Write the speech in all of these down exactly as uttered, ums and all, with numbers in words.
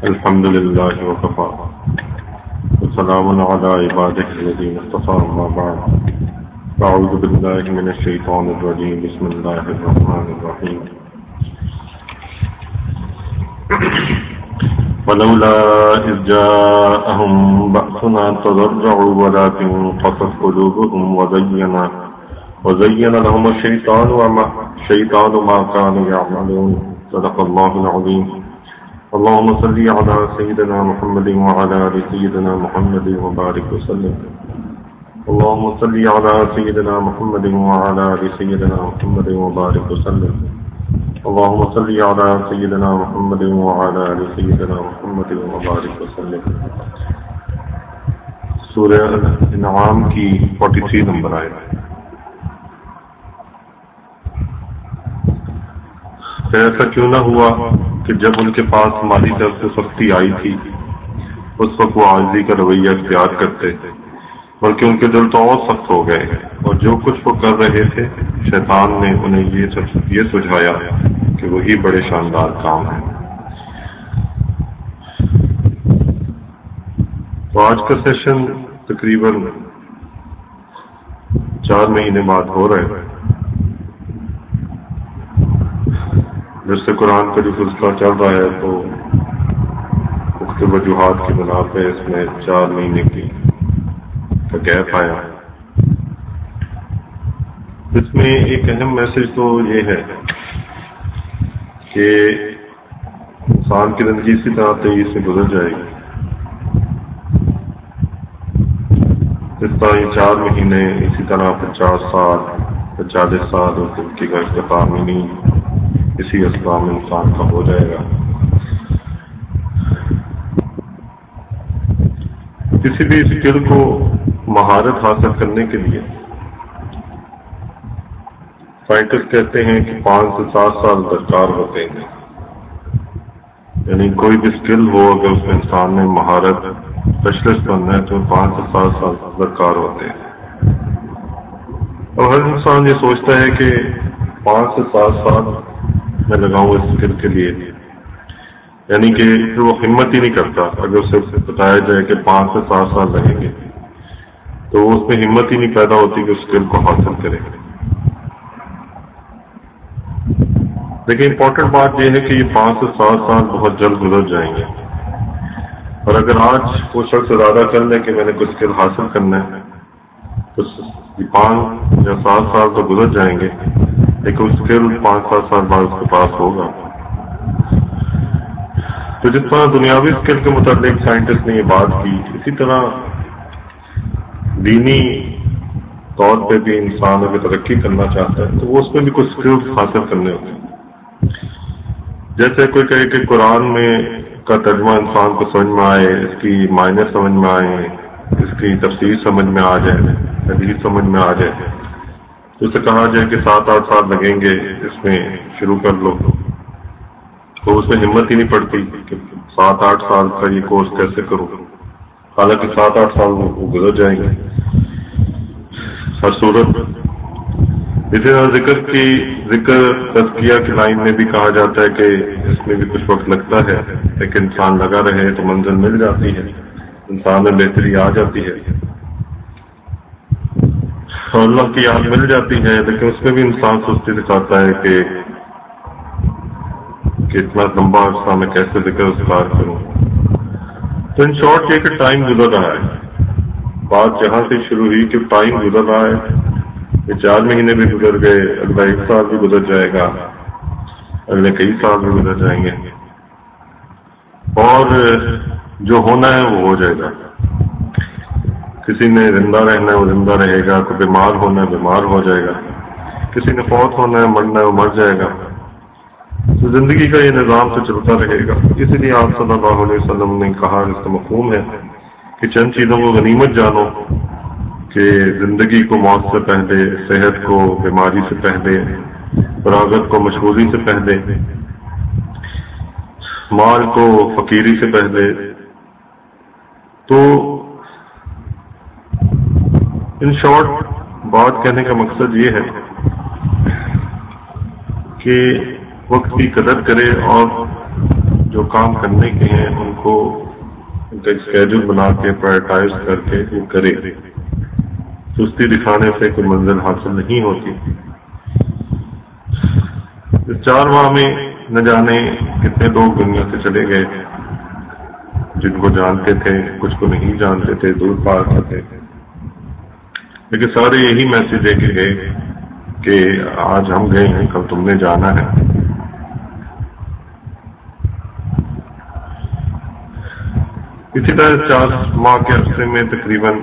الحمد لله وكفى وسلام على عباده الذين اصطفى أما بعد أعوذ بالله من الشيطان الرجيم بسم الله الرحمن الرحيم ولولا إذ جاءهم بأسنا تضرعوا ولكن قست قلوبهم وزين وزين لهم الشيطان وما الشيطان ما كانوا يعملون صدق الله العظيم اللهم صل على سيدنا محمد وعلى آل سيدنا محمد وبارك وسلم اللهم صل على سيدنا محمد وعلى آل سيدنا محمد وبارك وسلم اللهم صل على سيدنا محمد وعلى آل سيدنا محمد وبارك وسلم. سورہ انعام کی تینتالیس نمبر آیت. ایسا کیوں نہ ہوا کہ جب ان کے پاس ہماری طرف سے سختی آئی تھی اس وقت وہ عاجزی کا رویہ اختیار کرتے بلکہ ان کے دل تو اور سخت ہو گئے اور جو کچھ وہ کر رہے تھے شیطان نے انہیں یہ یہ سجھایا کہ وہی بڑے شاندار کام ہے. تو آج کا سیشن تقریباً چار مہینے بعد ہو رہا ہے جس سے قرآن کا جو سلسلہ چل رہا ہے تو مختلف وجوہات کی بنا پہ اس میں چار مہینے کی کا گیپ آیا. اس میں ایک اہم میسج تو یہ ہے کہ انسان کی زندگی اسی طرح تیزی سے گزر جائے گی جس طرح یہ چار مہینے اسی طرح پچاس سال پچالیس سال اور زندگی کا اختتام ہی نہیں اسی اسباب میں انسان کا ہو جائے گا. کسی بھی اسکل کو مہارت حاصل کرنے کے لیے سائنٹسٹ کہتے ہیں کہ پانچ سے سات سال درکار ہوتے ہیں. یعنی کوئی بھی اسکل ہو اگر اس میں انسان نے مہارت اسپیشلسٹ بننا ہے تو پانچ سے سات سال درکار ہوتے ہیں. اور ہر انسان یہ سوچتا ہے کہ پانچ سے سات سال میں لگاؤں اس اسکل کے لیے یعنی کہ وہ ہمت ہی نہیں کرتا. اگر اسے بتایا جائے کہ پانچ سے سات سال لگیں گے تو اس میں ہمت ہی نہیں پیدا ہوتی کہ اس اسکل کو حاصل کرے. لیکن امپورٹنٹ بات یہ ہے کہ یہ پانچ سے سات سال بہت جلد گزر جائیں گے اور اگر آج وہ شخص ارادہ کر لے کہ میں نے کچھ اسکل حاصل کرنا ہے تو یہ پانچ یا سات سال تو گزر جائیں گے لیکن اسکل پانچ سات سال بعد اس کے پاس ہوگا. تو جس طرح دنیاوی اسکل کے متعلق سائنٹسٹ نے یہ بات کی اسی طرح دینی طور پہ بھی انسان اگر ترقی کرنا چاہتا ہے تو وہ اس میں بھی کچھ اسکلس حاصل کرنے ہوتے ہیں. جیسے کوئی کہے کہ قرآن میں کا ترجمہ انسان کو سمجھ میں آئے اس کی معنی سمجھ میں آئے اس کی تفسیر سمجھ میں آ جائے حدیث سمجھ میں آ جائے تو اسے کہا جائے کہ سات آٹھ سال لگیں گے اس میں شروع کر لو تو اس میں ہمت ہی نہیں پڑتی کہ سات آٹھ سال کا یہ کورس کیسے کروں. حالانکہ سات آٹھ سال وہ گزر جائیں گے. ہر صورت اسی طرح ذکر کی ذکر تزکیہ کی لائن میں بھی کہا جاتا ہے کہ اس میں بھی کچھ وقت لگتا ہے لیکن انسان لگا رہے تو منزل مل جاتی ہے انسان میں بہتری آ جاتی ہے اور اللہ کی یاد مل جاتی ہے. لیکن اس میں بھی انسان سستی دکھاتا ہے کہ کہ اتنا لمبا عرصہ میں کیسے ذکر اذکار کروں. تو ان شارٹ یہ کہ ٹائم گزر رہا ہے. بات جہاں سے شروع ہوئی کہ ٹائم گزر رہا ہے یہ چار مہینے بھی گزر گئے اگلا ایک سال بھی گزر جائے گا اگلے کئی سال بھی گزر جائیں گے اور جو ہونا ہے وہ ہو جائے گا. کسی نے زندہ رہنا ہے وہ زندہ رہے گا کوئی بیمار ہونا ہے بیمار ہو جائے گا کسی نے فوت ہونا ہے مرنا ہے وہ مر جائے گا. تو زندگی کا یہ نظام تو چلتا رہے گا. اسی لیے آپ صلی اللہ علیہ وسلم نے کہا اس کا مفہوم ہے کہ چند چیزوں کو غنیمت جانو کہ زندگی کو موت سے پہلے صحت کو بیماری سے پہلے فراغت کو مشغولی سے پہلے مال کو فقیری سے پہلے. تو ان شارٹ بات کہنے کا مقصد یہ ہے کہ وقت کی قدر کرے اور جو کام کرنے کے ہیں ان ان کا اسکیڈول بنا کے پرائرٹائز کر کے وہ کرے. سستی دکھانے سے کوئی منزل حاصل نہیں ہوتی. چار ماہ میں نہ جانے کتنے لوگ دنیا سے چلے گئے، جن کو جانتے تھے، کچھ کو نہیں جانتے تھے، دور پار تھے، لیکن سارے یہی میسج دے کے گئے کہ آج ہم گئے ہیں، کل تم نے جانا ہے. اسی طرح چار ماہ کے عرصے میں تقریباً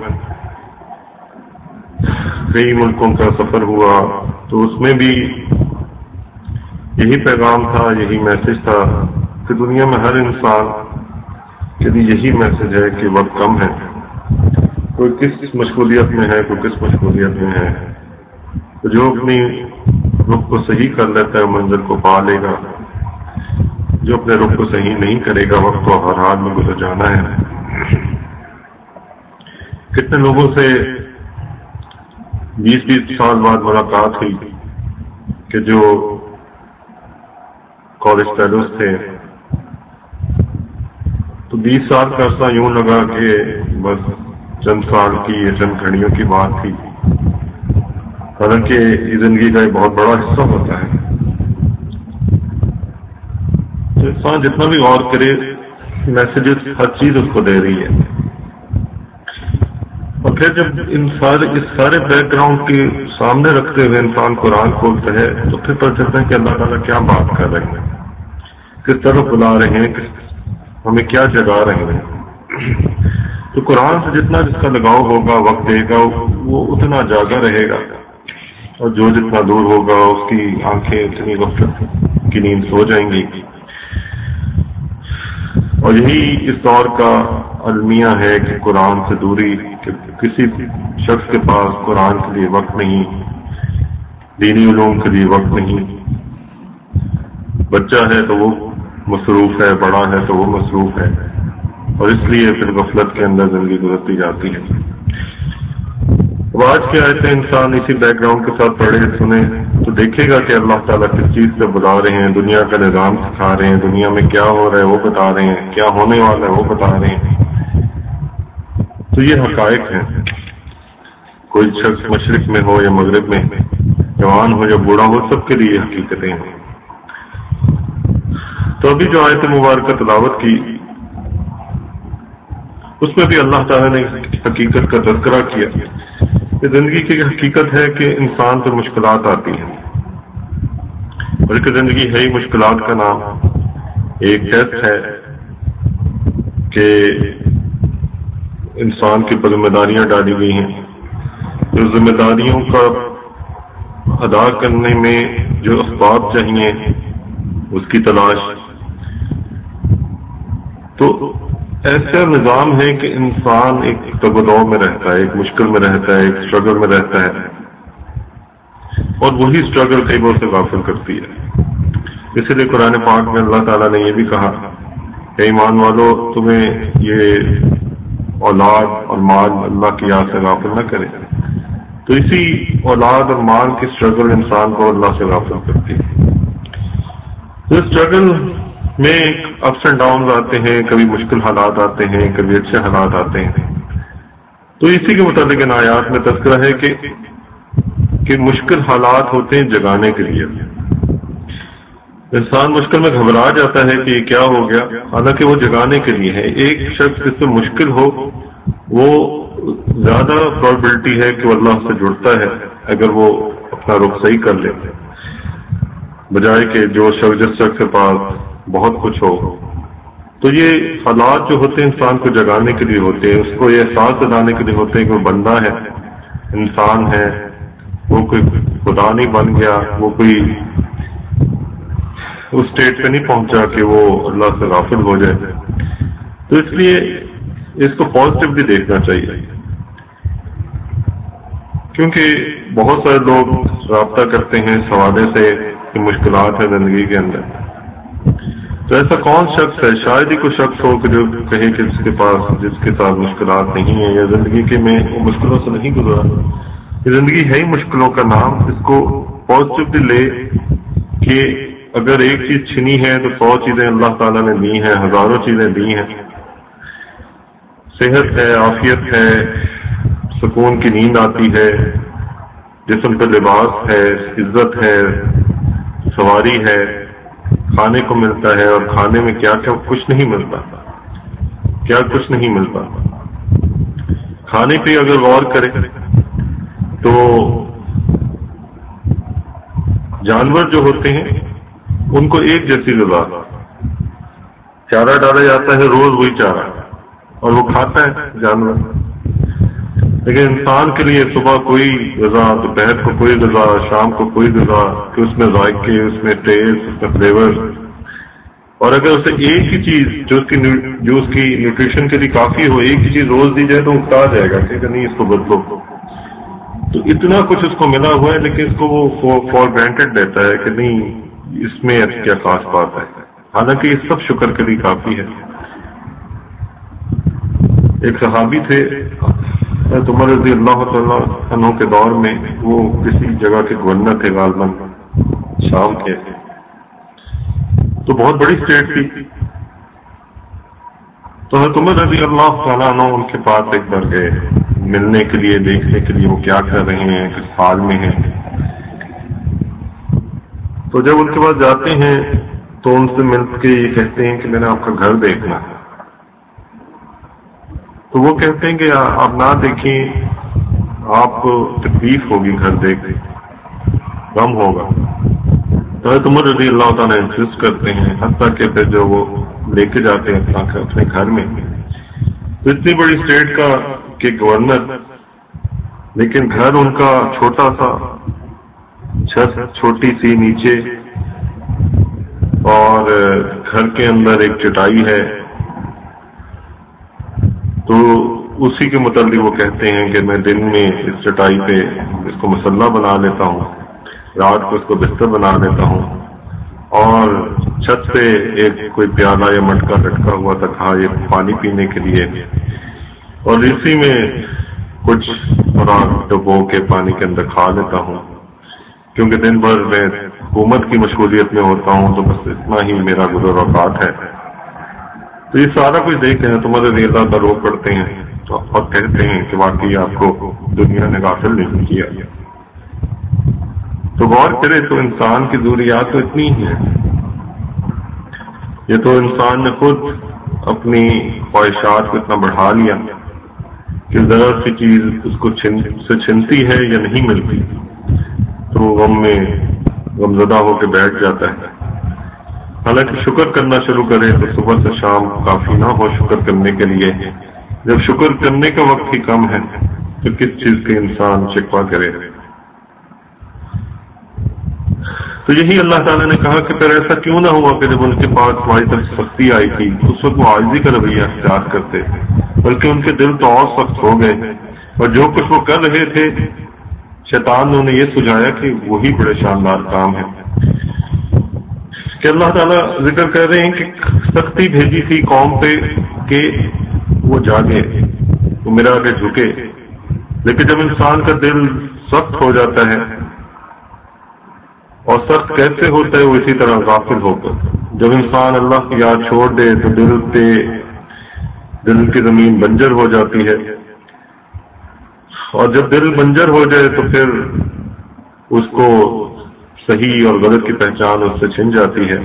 کئی ملکوں کا سفر ہوا، تو اس میں بھی یہی پیغام تھا، یہی میسج تھا کہ دنیا میں ہر انسان کے لیے یہی میسج ہے کہ وقت کم ہے. کوئی کس مشغولیت میں ہے، کوئی کس مشغولیت میں ہے، تو جو اپنی رخ کو صحیح کر لیتا ہے منزل کو پا لے گا، جو اپنے رخ کو صحیح نہیں کرے گا وقت کو ہر حال میں گزر جانا ہے. کتنے لوگوں سے بیس بیس سال بعد ملاقات ہوئی کہ جو کالج فیلوز تھے، تو بیس سال کا عرصہ یوں لگا کہ بس چند سال کی یا چند گھڑیوں کی بات تھی، حالانکہ یہ زندگی کا ایک بہت بڑا حصہ ہوتا ہے. تو انسان جتنا بھی غور کرے، میسیجز ہر چیز اس کو دے رہی ہے. اور پھر جب ان سارے اس سارے بیک گراؤنڈ کے سامنے رکھتے ہوئے انسان قرآن کھولتا ہے، تو پھر پتہ چلتا ہے کہ اللہ تعالیٰ کیا بات کر رہے ہیں، کس طرح بلا رہے ہیں، ہمیں کیا جگا رہے ہیں. تو قرآن سے جتنا جس کا لگاؤ ہوگا، وقت دے گا، وہ اتنا جاگا رہے گا، اور جو جتنا دور ہوگا اس کی آنکھیں اتنی غفلت کی نیند سو جائیں گی. اور یہی اس دور کا المیہ ہے کہ قرآن سے دوری، کہ کسی شخص کے پاس قرآن کے لیے وقت نہیں، دینی علوم کے لیے وقت نہیں. بچہ ہے تو وہ مصروف ہے، بڑا ہے تو وہ مصروف ہے، اور اس لیے پھر غفلت کے اندر زندگی گزرتی جاتی ہے. اب آج کے آیتیں انسان اسی بیک گراؤنڈ کے ساتھ پڑھے سنے تو دیکھے گا کہ اللہ تعالیٰ کس چیز سے بلا رہے ہیں، دنیا کا نظام سکھا رہے ہیں، دنیا میں کیا ہو رہا ہے وہ بتا رہے ہیں، کیا ہونے والا ہے وہ بتا رہے ہیں. تو یہ حقائق ہیں. کوئی شخص مشرق میں ہو یا مغرب میں، جوان ہو یا بوڑھا ہو، سب کے لیے حقیقتیں ہیں. تو ابھی جو آیت مبارکہ تلاوت کی، اس میں بھی اللہ تعالیٰ نے حقیقت کا تذکرہ کیا. یہ زندگی کی حقیقت ہے کہ انسان پہ مشکلات آتی ہیں، بلکہ زندگی ہے ہی مشکلات کا نام. ایک ٹیسٹ ہے کہ انسان کی پر ذمہ داریاں ڈالی گئی ہیں، جو ذمہ داریوں کا ادا کرنے میں جو اسباب چاہیے اس کی تلاش. تو ایسا نظام ہے کہ انسان ایک تگ و دو میں رہتا ہے، ایک مشکل میں رہتا ہے، ایک اسٹرگل میں رہتا ہے، اور وہی اسٹرگل کئی بار سے غافل کرتی ہے. اسی لیے قرآن پاک میں اللہ تعالیٰ نے یہ بھی کہا کہ ایمان والو تمہیں یہ اولاد اور مال اللہ کی یاد سے غافل نہ کرے. تو اسی اولاد اور مال کی اسٹرگل انسان کو اللہ سے غافل کرتی ہے. تو اسٹرگل میں اپس اینڈ ڈاؤن آتے ہیں، کبھی مشکل حالات آتے ہیں، کبھی اچھے حالات آتے ہیں. تو اسی کے متعلق ان آیات میں تذکرہ ہے کہ کہ مشکل حالات ہوتے ہیں جگانے کے لیے. انسان مشکل میں گھبرا جاتا ہے کہ یہ کیا ہو گیا، حالانکہ وہ جگانے کے لیے ہے. ایک شخص جس سے مشکل ہو وہ زیادہ پرابیلٹی ہے کہ وہ اللہ سے جڑتا ہے اگر وہ اپنا رخ صحیح کر لے، بجائے کہ جو شخص جس شخص کے پاس بہت کچھ ہو. تو یہ حالات جو ہوتے ہیں انسان کو جگانے کے لیے ہوتے ہیں، اس کو یہ احساس دلانے کے لیے ہوتے ہیں کہ وہ بندہ ہے، انسان ہے، وہ کوئی خدا نہیں بن گیا، وہ کوئی اس اسٹیٹ پہ نہیں پہنچا کہ وہ اللہ سے غافل ہو جائے. تو اس لیے اس کو پازیٹیو بھی دیکھنا چاہیے، کیونکہ بہت سارے لوگ رابطہ کرتے ہیں اس حوالے سے کہ مشکلات ہے زندگی کے اندر. تو ایسا کون شخص ہے، شاید ہی کوئی شخص ہو کہ جو کہے کہ جس کے پاس جس کے ساتھ مشکلات نہیں ہیں یا زندگی کے میں وہ مشکلوں سے نہیں گزرا. یہ زندگی ہے ہی مشکلوں کا نام. اس کو پازیٹیولی لے کہ اگر ایک چیز چھنی ہے تو سو چیزیں اللہ تعالیٰ نے دی ہیں، ہزاروں چیزیں دی ہیں. صحت ہے، عافیت ہے، سکون کی نیند آتی ہے، جسم پہ لباس ہے، عزت ہے، سواری ہے، کھانے کو ملتا ہے، اور کھانے میں کیا کیا کچھ نہیں ملتا، کیا کچھ نہیں ملتا۔ کھانے پہ اگر غور کرے تو جانور جو ہوتے ہیں ان کو ایک جیسی غذا، چارہ ڈالا جاتا ہے روز وہی چارہ، اور وہ کھاتا ہے جانور۔ لیکن انسان کے لیے صبح کوئی غذا، دوپہر کو کوئی غذا، شام کو کوئی غذا، کہ اس میں ذائقے، اس میں ٹیسٹ، اس میں فلیور، اور اگر اسے ایک ہی چیز جو اس کی جو اس کی نیوٹریشن کے لیے کافی ہو، ایک ہی چیز روز دی جائے تو اکتا جائے گا کہ نہیں اس کو بدلو۔ تو اتنا کچھ اس کو ملا ہوا ہے، لیکن اس کو وہ فار گرانٹیڈ لیتا ہے کہ نہیں اس میں کیا خاص بات ہے، حالانکہ یہ سب شکر کے لیے کافی ہے۔ ایک صحابی تھے حضرت عمر رضی اللہ تعالیٰ عنہ کے دور میں، وہ کسی جگہ کے گورنر تھے، غالباً شام کے، تو بہت بڑی اسٹیٹ تھی۔ تو حضرت عمر رضی اللہ تعالیٰ عنہ ان کے پاس ایک بار گئے ملنے کے لیے، دیکھنے کے لیے وہ کیا کر رہے ہیں، کس حال میں ہیں۔ تو جب ان کے پاس جاتے ہیں تو ان سے مل کے یہ کہتے ہیں کہ میں نے آپ کا گھر دیکھنا ہے۔ تو وہ کہتے ہیں کہ آپ نہ دیکھیں، آپ کو تکلیف ہوگی، گھر دیکھ غم ہوگا۔ تو حضرت عمر رضی اللہ تعالیٰ انسسٹ کرتے ہیں، حتیٰ کہ پھر جو وہ لے کے جاتے ہیں اپنے گھر میں، تو اتنی بڑی اسٹیٹ کا کہ گورنر، لیکن گھر ان کا چھوٹا سا، چھت چھوٹی سی نیچے، اور گھر کے اندر ایک چٹائی ہے۔ تو اسی کے متعلق وہ کہتے ہیں کہ میں دن میں اس چٹائی پہ اس کو مسلح بنا لیتا ہوں، رات کو اس کو بستر بنا لیتا ہوں، اور چھت پہ ایک کوئی پیالہ یا مٹکا لٹکا ہوا تھا یہ پانی پینے کے لیے، اور اسی میں کچھ خوراک ڈبو کے پانی کے اندر کھا لیتا ہوں، کیونکہ دن بھر میں حکومت کی مشغولیت میں ہوتا ہوں، تو بس اتنا ہی میرا گزر اوقات ہے۔ تو یہ سارا کچھ دیکھتے ہیں، تمہارے ریزا کا روک پڑتے ہیں اور کہتے ہیں کہ واقعی آپ کو دنیا نے غافل نہیں کیا۔ تو غور کرے تو انسان کی ضروریات تو اتنی ہی ہیں، یہ تو انسان نے خود اپنی خواہشات کو اتنا بڑھا لیا کہ ذرا سی چیز اس کو چھن سے چھنتی ہے یا نہیں ملتی تو وہ غم میں غمزدہ ہو کے بیٹھ جاتا ہے۔ حالانکہ شکر کرنا شروع کرے تو صبح سے شام کافی نہ ہو شکر کرنے کے لیے، جب شکر کرنے کا وقت ہی کم ہے تو کس چیز کے انسان شکوہ کرے۔ تو یہی اللہ تعالیٰ نے کہا کہ پھر ایسا کیوں نہ ہوا کہ جب ان کے پاس ہماری طرف سختی آئی تھی اس وقت وہ عاجزی کا رویہ اختیار کرتے، بلکہ ان کے دل تو اور سخت ہو گئے، اور جو کچھ وہ کر رہے تھے شیطان نے انہیں یہ سجایا کہ وہی بڑے شاندار کام ہے۔ کہ اللہ تعالیٰ ذکر کر رہے ہیں کہ سختی بھیجی تھی قوم پہ کہ وہ جاگے، وہ میرا آگے جھکے، لیکن جب انسان کا دل سخت ہو جاتا ہے، اور سخت کیسے ہوتا ہے وہ اسی طرح غافل ہو کر، جب انسان اللہ کی یاد چھوڑ دے تو دل پہ دل کی زمین بنجر ہو جاتی ہے، اور جب دل بنجر ہو جائے تو پھر اس کو صحیح اور غلط کی پہچان اس سے چھن جاتی ہے۔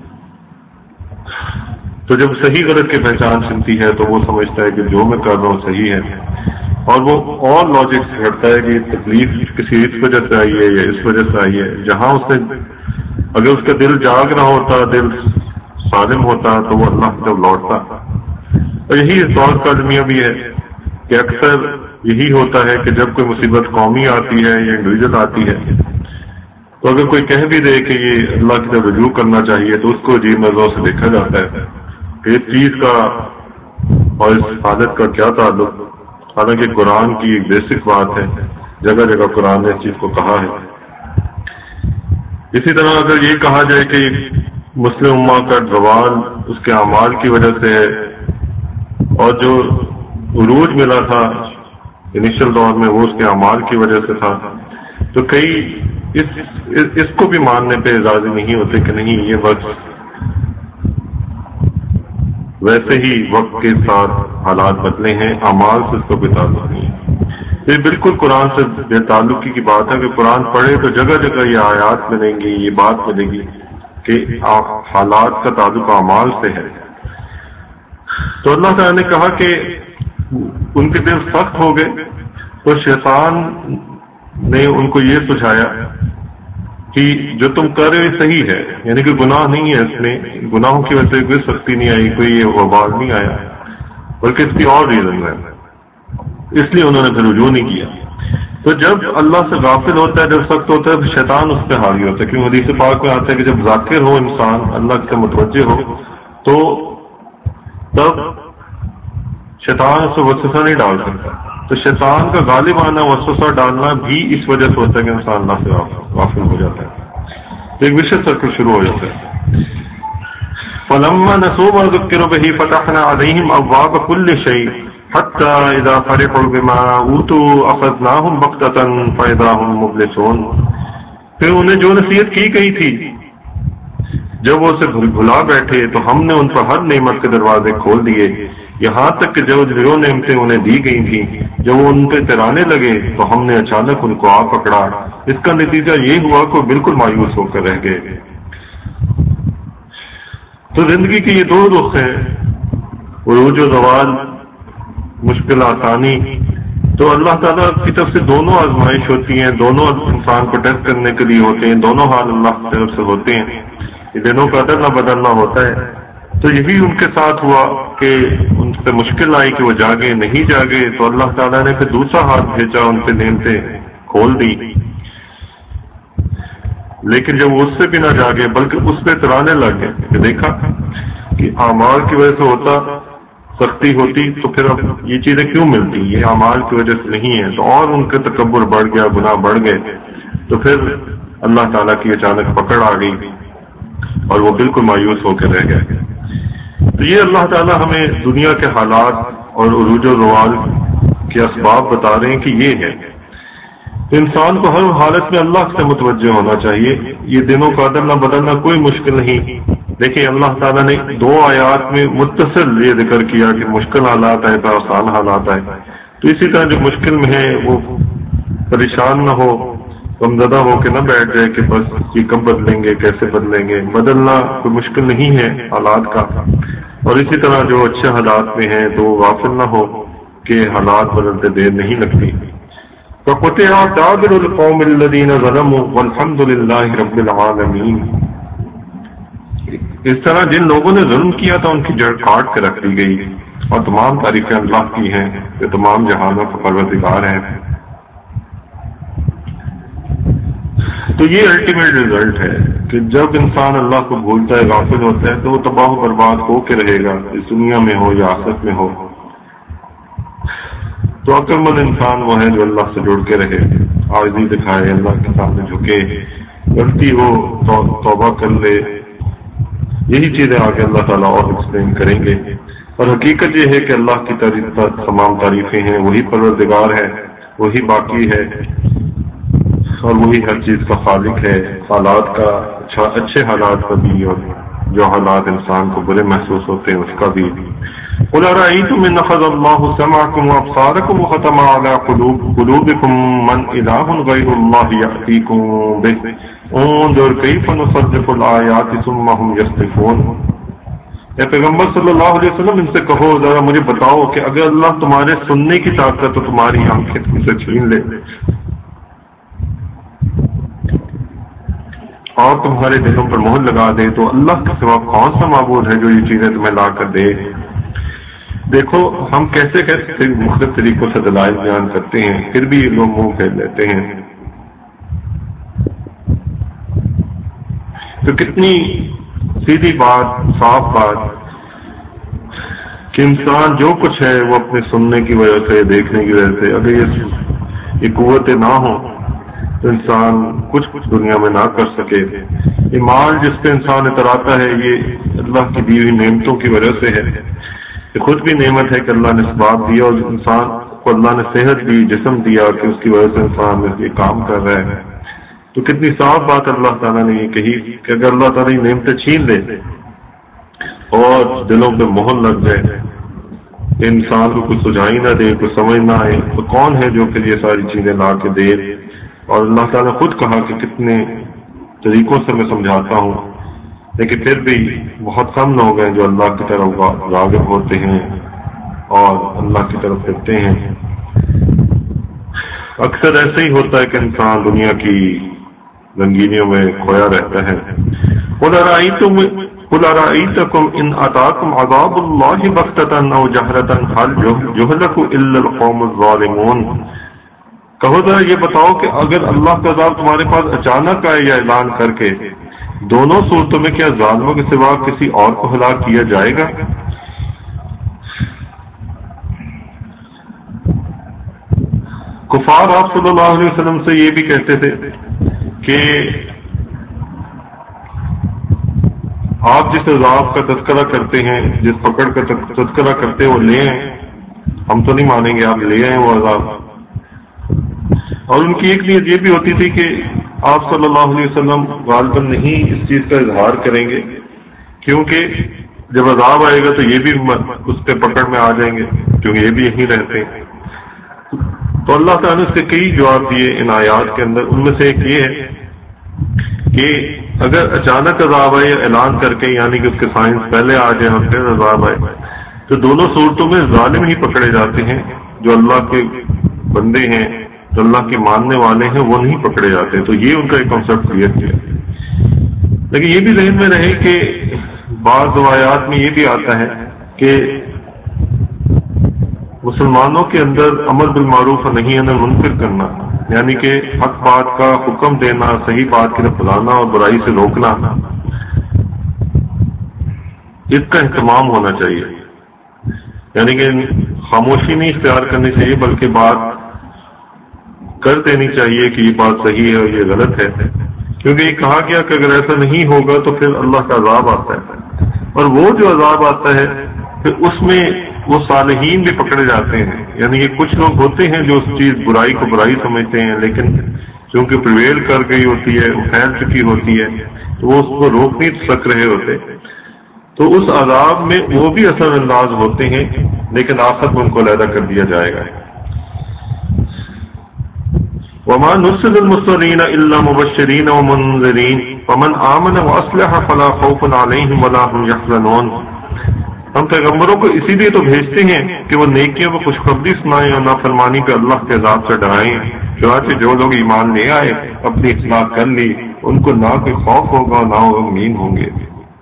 تو جب صحیح غلط کی پہچان چھنتی ہے تو وہ سمجھتا ہے کہ جو میں کر رہا ہوں صحیح ہے، اور وہ اور لاجک سے ہٹتا ہے کہ تکلیف کسی اس وجہ سے آئی ہے یا اس وجہ سے آئی ہے، جہاں اس نے اگر اس کا دل جاگ رہا ہوتا، دل سالم ہوتا تو وہ اللہ کی طرف لوٹتا۔ اور یہی اس دور کا المیہ بھی ہے کہ اکثر یہی ہوتا ہے کہ جب کوئی مصیبت قومی آتی ہے یا انڈیویجل آتی ہے تو اگر کوئی کہہ بھی دے کہ یہ اللہ کی طرف رجوع کرنا چاہیے تو اس کو عجیب نظروں سے دیکھا جاتا ہے کہ اس چیز کا اور اس حالت کا کیا تعلق، حالانکہ قرآن کی ایک بیسک بات ہے، جگہ جگہ قرآن نے اس چیز کو کہا ہے۔ اسی طرح اگر یہ کہا جائے کہ مسلم امہ کا زوال اس کے اعمال کی وجہ سے ہے، اور جو عروج ملا تھا انیشل دور میں وہ اس کے اعمال کی وجہ سے تھا، تو کئی اس اس کو بھی ماننے پہ راضی نہیں ہوتے کہ نہیں یہ وقت ویسے ہی وقت کے ساتھ حالات بدلے ہیں، اعمال سے اس کا کوئی تعلق نہیں ہے۔ یہ بالکل قرآن سے بے تعلقی کی بات ہے کہ قرآن پڑھے تو جگہ جگہ یہ آیات ملیں گی، یہ بات ملے گی کہ حالات کا تعلق اعمال سے ہے۔ تو اللہ تعالیٰ نے کہا کہ ان کے دل سخت ہو گئے تو شیطان نے ان کو یہ سجھایا کہ جو تم کر رہے صحیح ہے، یعنی کہ گناہ نہیں ہے، اس میں گناہوں کی وجہ سے کوئی سختی نہیں آئی، کوئی یہ وبال نہیں آیا، بلکہ اس کی اور ریزن ہے، اس لیے انہوں نے پھر رجوع نہیں کیا۔ تو جب اللہ سے غافل ہوتا ہے، جب سخت ہوتا ہے تو شیطان اس پہ حاوی ہوتا ہے، کیونکہ حدیث پاک میں آتا ہے کہ جب ذاکر ہو انسان، اللہ کا متوجہ ہو، تو تب شیطان اس کو وسوسہ نہیں ڈال سکتا۔ تو شیطان کا غالب آنا، وسوسہ ڈالنا بھی اس وجہ سے ہوتا ہے کہ انسان اللہ سے غافل ہو جاتا ہے، تو ایک وشد سرکل شروع ہو جاتا ہے۔ فلما نسوا ما ذكروا به فتحنا عليهم ابواب كل شيء حتى اذا فرحوا بما اوتوا اخذناهم بغتة فاذا هم مبلسون۔ پھر انہیں جو نصیحت کی گئی تھی جب وہ اسے بھلا بیٹھے تو ہم نے ان پر ہر نعمت کے دروازے کھول دیے، یہاں تک کہ جو جو نعمتیں انہیں دی گئی تھیں جب وہ ان پہ ترانے لگے تو ہم نے اچانک ان کو آ پکڑا۔ اس کا نتیجہ یہ ہوا کہ وہ بالکل مایوس ہو کر رہ گئے۔ تو زندگی کے یہ دو رخ ہیں، عروج و زوال، مشکل آسانی۔ تو اللہ تعالیٰ کی طرف سے دونوں آزمائش ہوتی ہیں، دونوں انسان کو ٹیسٹ کرنے کے لیے ہوتے ہیں، دونوں حال اللہ کی طرف سے ہوتے ہیں، یہ دنوں کا ادلنا بدلنا ہوتا ہے۔ تو یہی ان کے ساتھ ہوا کہ ان پہ مشکل آئی کہ وہ جاگے، نہیں جاگے تو اللہ تعالیٰ نے پھر دوسرا ہاتھ بھیجا، ان پہ نعمتیں کھول دی۔ لیکن جب وہ اس سے بھی نہ جاگے بلکہ اس پہ ترانے لگے کہ دیکھا کہ اعمال کی وجہ سے ہوتا، سختی ہوتی تو پھر اب یہ چیزیں کیوں ملتی، یہ اعمال کی وجہ سے نہیں ہے، تو اور ان کے تکبر بڑھ گیا، گناہ بڑھ گئے، تو پھر اللہ تعالیٰ کی اچانک پکڑ آ گئی اور وہ بالکل مایوس ہو کے رہ گئے۔ تو یہ اللہ تعالیٰ ہمیں دنیا کے حالات اور عروج و زوال کے اسباب بتا رہے ہیں کہ یہ ہے۔ تو انسان کو ہر حالت میں اللہ سے متوجہ ہونا چاہیے، یہ دنوں کا بدلنا بدلنا کوئی مشکل نہیں۔ دیکھیں اللہ تعالیٰ نے دو آیات میں متصل یہ ذکر کیا کہ مشکل حالات آئے تو آسان حالات آئے، تو اسی طرح جو مشکل میں ہے وہ پریشان نہ ہو، غمزدہ ہو کے نہ بیٹھ جائے کہ بس یہ کب بدلیں گے، کیسے بدلیں گے۔ بدلنا کوئی مشکل نہیں ہے حالات کا، اور اسی طرح جو اچھے حالات میں ہیں تو غافل نہ ہو کہ حالات بدلتے دیر نہیں لگتی۔ فَقُطِعَ دَابِرُ الْقَوْمِ الَّذِينَ ظَلَمُوا وَالْحَمْدُ لِلَّهِ رَبِّ الْعَالَمِينَ۔ اس طرح جن لوگوں نے ظلم کیا تھا ان کی جڑ کاٹ کے رکھ دی گئی، اور تمام تعریفیں اللہ کی ہیں جو تمام جہانوں کا پروردگار ہے۔ تو یہ الٹیمیٹ ریزلٹ ہے کہ جب انسان اللہ کو بھولتا ہے، غافل ہوتا ہے، تو وہ تباہ و برباد ہو کے رہے گا، اس دنیا میں ہو یا آخرت میں ہو۔ تو عقل مند انسان وہ ہے جو اللہ سے جڑ کے رہے، عاجزی دکھائے، اللہ کے سامنے جھکے، غلطی ہو تو توبہ کر لے۔ یہی چیزیں آگے اللہ تعالیٰ اور ایکسپلین کریں گے۔ اور حقیقت یہ ہے کہ اللہ کی تعریف تمام تعریفیں ہیں، وہی پروردگار ہے، وہی باقی ہے، اور وہی ہر چیز کا خالق ہے، حالات کا، اچھے حالات کا بھی اور جو حالات انسان کو برے محسوس ہوتے ہیں اس کا بھی۔ قُلْ أَرَأَيْتُمْ إِنْ أَخَذَ اللَّهُ سَمْعَكُمْ وَأَبْصَارَكُمْ وَخَتَمَ عَلَى قُلُوبِكُمْ مَنْ إِلَٰهٌ غَيْرُ اللَّهِ يَأْتِيكُم بِهِ انظُرْ كَيْفَ نُصَرِّفُ الْآيَاتِ ثُمَّ هُمْ يَصْدِفُونَ۔ اے پیغمبر صلی اللہ علیہ وسلم ان سے کہو، ذرا مجھے بتاؤ کہ اگر اللہ تمہارے سننے کی طاقت تو تمہاری آنکھیں تم سے چھین لے اور تمہارے دلوں پر مہر لگا دے تو اللہ کے سوا کون سا معبود ہے جو یہ چیزیں تمہیں لا کر دے؟ دیکھو ہم کیسے کیسے مختلف طریقوں سے دلائل بیان کرتے ہیں، پھر بھی لوگ منہ پھیر لیتے ہیں۔ تو کتنی سیدھی بات، صاف بات کہ انسان جو کچھ ہے وہ اپنے سننے کی وجہ سے، دیکھنے کی وجہ سے، اگر یہ یہ قوتیں نہ ہوں تو انسان کچھ کچھ دنیا میں نہ کر سکے۔ یہ مال جس پہ انسان اتراتا ہے یہ اللہ کی دی ہوئی نعمتوں کی وجہ سے ہے، یہ خود بھی نعمت ہے کہ اللہ نے اسباب دیا اور انسان کو اللہ نے صحت دی، جسم دیا کہ اس کی وجہ سے انسان یہ کام کر رہا ہے۔ تو کتنی صاف بات اللہ تعالیٰ نے یہ کہی کہ اگر اللہ تعالیٰ یہ نعمتیں چھین لے اور دلوں پہ مہر لگ جائے، انسان کو کچھ سجھائی نہ دے، کچھ سمجھ نہ آئے، تو کون ہے جو پھر یہ ساری چیزیں لا کے دے؟ اور اللہ تعالیٰ خود کہا کہ کتنے طریقوں سے میں سمجھاتا ہوں، لیکن پھر بھی بہت کم لوگ ہیں جو اللہ کی طرف راغب ہوتے ہیں اور اللہ کی طرف پھرتے ہیں۔ اکثر ایسے ہی ہوتا ہے کہ انسان دنیا کی رنگینیوں میں کھویا رہتا ہے۔ قُلْ أَرَأَيْتَكُمْ إِنْ أَتَاكُمْ عَذَابُ اللَّهِ بَغْتَةً أَوْ جَهْرَةً هَلْ يُهْلَكُ إِلَّا الْقَوْمُ الظَّالِمُونَ۔ کہو ذرا یہ بتاؤ کہ اگر اللہ کا عذاب تمہارے پاس اچانک آئے یا اعلان کر کے، دونوں صورتوں میں کیا ظالموں کے سوا کسی اور کو ہلاک کیا جائے گا؟ کفار آپ صلی اللہ علیہ وسلم سے یہ بھی کہتے تھے کہ آپ جس عذاب کا تذکرہ کرتے ہیں، جس پکڑ کا تذکرہ کرتے ہیں وہ لے آئیں، ہم تو نہیں مانیں گے، آپ لے آئیں وہ عذاب۔ اور ان کی ایک نیت یہ بھی ہوتی تھی کہ آپ صلی اللہ علیہ وسلم غالباً نہیں اس چیز کا اظہار کریں گے، کیونکہ جب عذاب آئے گا تو یہ بھی اس پہ پکڑ میں آ جائیں گے، کیونکہ یہ بھی یہیں رہتے ہیں۔ تو اللہ تعالیٰ نے اس کے کئی جواب دیے ان آیات کے اندر، ان میں سے ایک یہ ہے کہ اگر اچانک عذاب آئے اعلان کر کے، یعنی کہ اس کے سائنس پہلے آ جائے اور پھر عذاب آئے، تو دونوں صورتوں میں ظالم ہی پکڑے جاتے ہیں، جو اللہ کے بندے ہیں، جو اللہ کے ماننے والے ہیں، وہ نہیں پکڑے جاتے۔ تو یہ ان کا ایک کنسپٹ کلیئر کیا۔ لیکن یہ بھی ذہن میں رہے کہ بعض روایات میں یہ بھی آتا ہے کہ مسلمانوں کے اندر امر بالمعروف اور نہی عن المنکر کرنا، یعنی کہ حق بات کا حکم دینا، صحیح بات کی طرف بلانا اور برائی سے روکنا، اس کا اہتمام ہونا چاہیے۔ یعنی کہ خاموشی نہیں اختیار کرنی چاہیے، بلکہ بات کر دینی چاہیے کہ یہ بات صحیح ہے اور یہ غلط ہے، کیونکہ یہ کہا گیا کہ اگر ایسا نہیں ہوگا تو پھر اللہ کا عذاب آتا ہے، اور وہ جو عذاب آتا ہے پھر اس میں وہ صالحین بھی پکڑے جاتے ہیں۔ یعنی کہ کچھ لوگ ہوتے ہیں جو اس چیز برائی کو برائی سمجھتے ہیں، لیکن چونکہ پریویل کر گئی ہوتی ہے، وہ پھیل چکی ہوتی ہے، تو وہ اس کو روک نہیں سک رہے ہوتے، تو اس عذاب میں وہ بھی اثر انداز ہوتے ہیں، لیکن آخر میں ان کو علیحدہ کر دیا جائے گا۔ وَمَا نُرْسِلُ الْمُرْسَلِينَ إِلَّا مُبَشِّرِينَ وَمُنذِرِينَ فَمَنْ آمَنَ وَأَصْلَحَ فَلَا خَوْفٌ عَلَيْهِمْ وَلَا هُمْ يَحْزَنُونَ۔ ہم پیغمبروں کو اسی لیے تو بھیجتے ہیں کہ وہ نیکیوں کو خوشخبری سنائیں اور نافرمانی کو اللہ کے عذاب سے ڈرائیں۔ چنانچہ جو لوگ ایمان لے آئے، اپنی اصلاح کر لی، ان کو نہ کوئی خوف ہوگا نہ وہ غمگین ہوں گے۔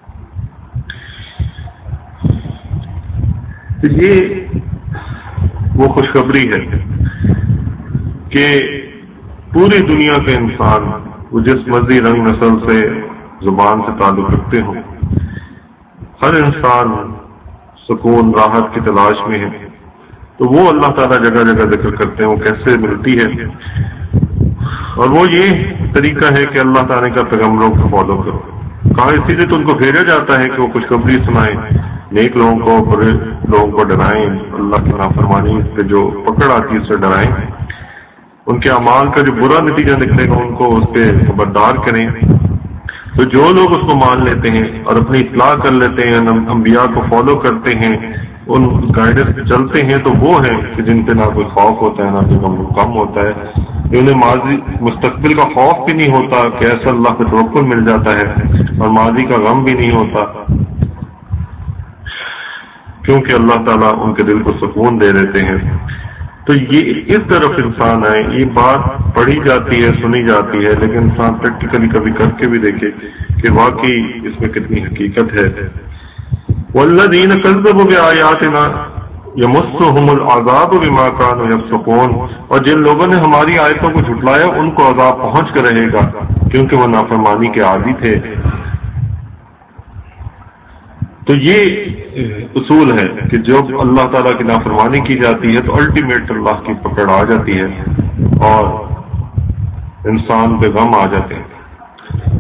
تو یہ وہ خوشخبری ہے کہ پوری دنیا کے انسان، وہ جس مرضی رنگ نسل سے زبان سے تعلق رکھتے ہوں، ہر انسان سکون راحت کی تلاش میں ہے۔ تو وہ اللہ تعالیٰ جگہ جگہ ذکر کرتے ہیں وہ کیسے ملتی ہے، اور وہ یہ طریقہ ہے کہ اللہ تعالیٰ کا پیغمبروں کو فالو کرو۔ کہا اسی لیے تو ان کو بھیجا جاتا ہے کہ وہ خوشخبری سنائیں، نیک لوگوں کو برے لوگوں کو ڈرائیں، اللہ کی نافرمانی پہ جو پکڑ آتی ہے اس سے ڈرائیں، ان کے اعمال کا جو برا نتیجہ نکلے گا ان کو اس پہ خبردار کریں۔ تو جو لوگ اس کو مان لیتے ہیں اور اپنی اصلاح کر لیتے ہیں، انبیاء کو فالو کرتے ہیں، ان گائیڈنس پہ چلتے ہیں، تو وہ ہیں کہ جن پہ نہ کوئی خوف ہوتا ہے نہ کوئی کم ہوتا ہے، انہیں ماضی مستقبل کا خوف بھی نہیں ہوتا کہ ایسا اللہ پہ توکل مل جاتا ہے، اور ماضی کا غم بھی نہیں ہوتا، کیونکہ اللہ تعالیٰ ان کے دل کو سکون دے دیتے ہیں۔ تو یہ اس طرف انسان آئے، یہ بات پڑھی جاتی ہے، سنی جاتی ہے، لیکن انسان پریکٹیکلی کبھی کر کے بھی دیکھے کہ واقعی اس میں کتنی حقیقت ہے۔ والذین کذبوا بآیاتنا یمسهم العذاب بما كانوا یفسقون، اور جن لوگوں نے ہماری آیتوں کو جھٹلایا ان کو عذاب پہنچ کر رہے گا، کیونکہ وہ نافرمانی کے عادی تھے۔ تو یہ اصول ہے کہ جب اللہ تعالیٰ کی نافرمانی کی جاتی ہے تو الٹیمیٹ اللہ کی پکڑ آ جاتی ہے اور انسان پہ غم آ جاتے ہیں۔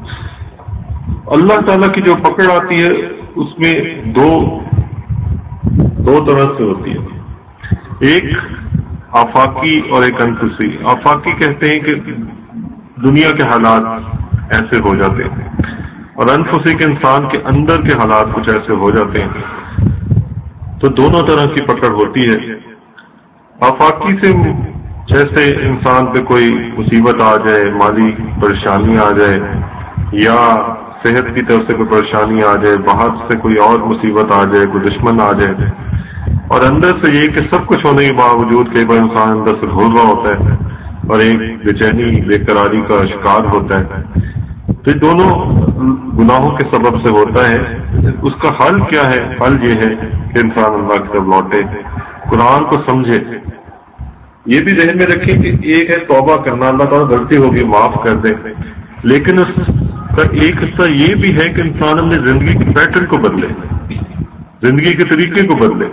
اللہ تعالیٰ کی جو پکڑ آتی ہے اس میں دو دو طرح سے ہوتی ہے، ایک آفاقی اور ایک انفسی۔ آفاقی کہتے ہیں کہ دنیا کے حالات ایسے ہو جاتے ہیں، اور انفسی کے انسان کے اندر کے حالات کچھ ایسے ہو جاتے ہیں، تو دونوں طرح کی پکڑ ہوتی ہے۔ آفاقی سے جیسے انسان پہ کوئی مصیبت آ جائے، مالی پریشانی آ جائے، یا صحت کی طرف سے کوئی پریشانی آ جائے، باہر سے کوئی اور مصیبت آ جائے، کوئی دشمن آ جائے، اور اندر سے یہ کہ سب کچھ ہونے کے باوجود کئی بار انسان اندر سے گھول رہا ہوتا ہے اور ایک بے چینی بے قراری کا شکار ہوتا ہے، تو یہ دونوں گناہوں کے سبب سے ہوتا ہے۔ اس کا حل کیا ہے؟ حل یہ ہے کہ انسان اللہ کی طرف لوٹے، قرآن کو سمجھے۔ یہ بھی ذہن میں رکھیں کہ ایک ہے توبہ کرنا، اللہ تعالیٰ غلطی ہوگی معاف کر دے، لیکن اس کا ایک حصہ یہ بھی ہے کہ انسان اپنی زندگی کے پیٹرن کو بدلے، زندگی کے طریقے کو بدلے۔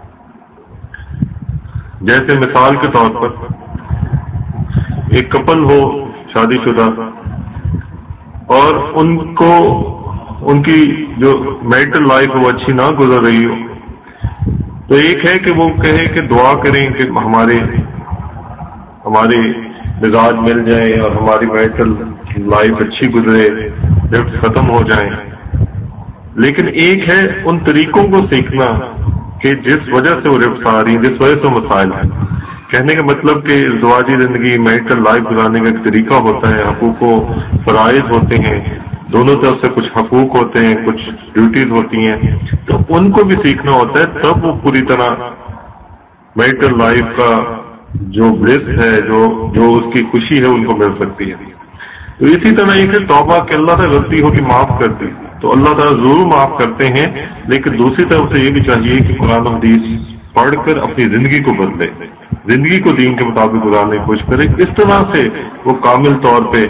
جیسے مثال کے طور پر ایک کپل ہو شادی شدہ، اور ان کو ان کی جو میرٹل لائف وہ اچھی نہ گزر رہی ہو، تو ایک ہے کہ وہ کہے کہ دعا کریں کہ ہمارے ہمارے مزاج مل جائیں اور ہماری میرٹل لائف اچھی گزرے، رفٹ ختم ہو جائیں۔ لیکن ایک ہے ان طریقوں کو سیکھنا کہ جس وجہ سے وہ رفٹ آ رہی ہیں، جس وجہ سے مسائل ہیں۔ کہنے کا مطلب کہ ازدواجی زندگی میرٹل لائف گزارنے کا ایک طریقہ ہوتا ہے، حقوق و فرائض ہوتے ہیں، دونوں طرف سے کچھ حقوق ہوتے ہیں، کچھ ڈیوٹیز ہوتی ہیں، تو ان کو بھی سیکھنا ہوتا ہے، تب وہ پوری طرح میرٹل لائف کا جو بلس ہے، جو جو اس کی خوشی ہے، ان کو مل سکتی ہے۔ تو اسی طرح ایک ہے توبہ کہ اللہ تعالیٰ غلطی ہوگی معاف کر دی، تو اللہ تعالیٰ ضرور معاف کرتے ہیں، لیکن دوسری طرف سے یہ بھی چاہیے کہ قرآن و حدیث پڑھ کر اپنی زندگی کو بدلے، زندگی کو دین کے مطابق گزارنے کی کوشش کرے۔ اس طرح سے وہ کامل طور پہ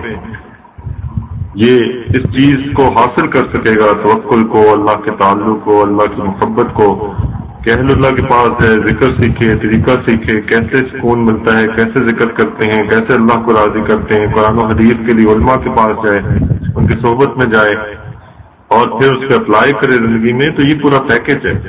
یہ اس چیز کو حاصل کر سکے گا، توکل کو، اللہ کے تعلق کو، اللہ کی محبت کو، کہ اہل اللہ کے پاس ہے، ذکر سیکھے، طریقہ سیکھے، کیسے سکون ملتا ہے، کیسے ذکر کرتے ہیں، کیسے اللہ کو راضی کرتے ہیں، قرآن و حدیث کے لیے علماء کے پاس جائے، ان کی صحبت میں جائے اور پھر اس کو اپلائی کرے زندگی میں، تو یہ پورا پیکج ہے۔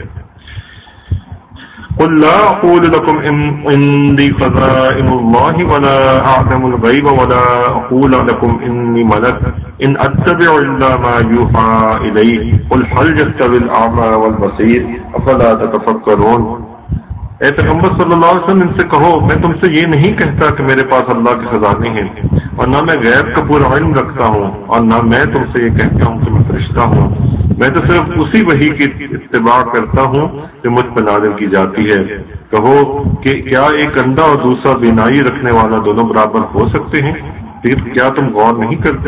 قل لا اقول لكم عندي خزائن الله ولا اعلم الغيب ولا اقول لكم اني ملك ان اتبع الا ما يوحى الي قل هل يستوي الاعمى والبصير افلا تتفكرون۔ اے پیغمبر صلی اللہ علیہ وسلم، ان سے کہو میں تم سے یہ نہیں کہتا کہ میرے پاس اللہ کے خزانے ہیں، اور نہ میں غیب کا پورا علم رکھتا ہوں، اور نہ میں تم سے یہ کہتا ہوں کہ میں فرشتہ ہوں، میں تو صرف اسی وحی کی اتباع کرتا ہوں جو مجھ پر نازل کی جاتی ہے۔ کہو کہ کیا ایک اندھا اور دوسرا بینائی رکھنے والا دونوں برابر ہو سکتے ہیں؟ پھر کیا تم غور نہیں کرتے؟